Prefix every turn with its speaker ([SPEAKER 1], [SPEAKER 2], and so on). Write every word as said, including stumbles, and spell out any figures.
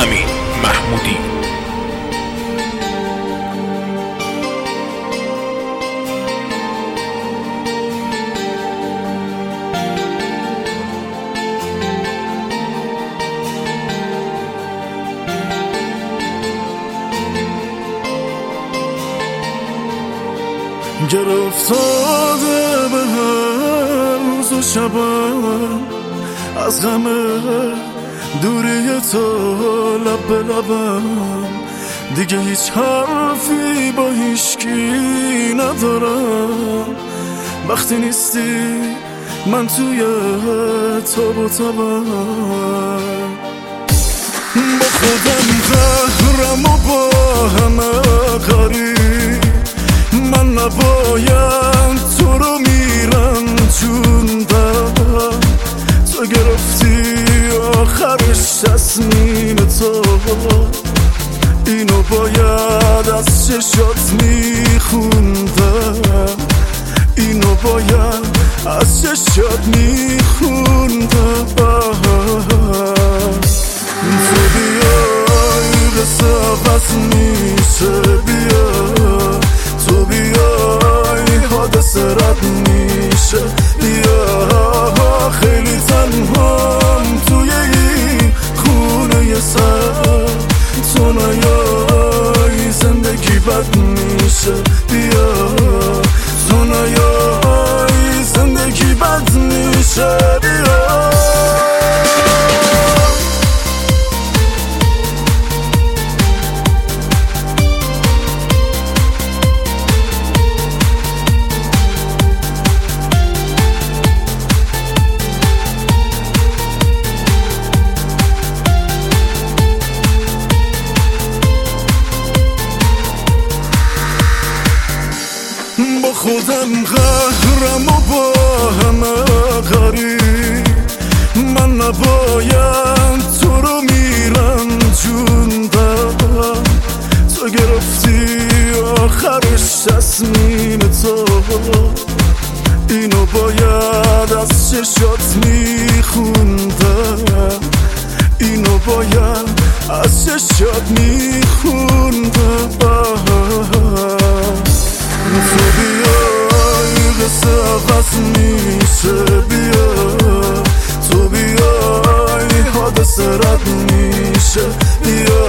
[SPEAKER 1] امین محمودی.
[SPEAKER 2] گر افتاده به هر روز و شبم از همه دوری تو لب به لبم، دیگه هیچ حرفی با هیچکی ندارم. وقتی نیستی من توی تاب و تبم، با خودم قهرم و با همه کاری. من نباید تو رو میرم جوندم، تو گرفتی آخرش تصمیم تو. اینو باید از چشات میخوندم، اینو باید از چشات میخوندم. تو بیای قصه عوض میشه، بیا تو بیای حادثه رد میشه. بیا خیلی تنهام توی این خونه سر، تو نیای زندگی بد میشه. بیا تو نیای زندگی بد میشه. بیا با خودم قهرم و با همه کاری. من نباید تو رو میرم جوندم، تو گرفتی آخرش تصمیم تو. اینو باید از چشات میخوندم، اینو باید از چشات میخوندم. تو بیای قصه عوض میشه، بیا تو بیای حادثه رد میشه. بیا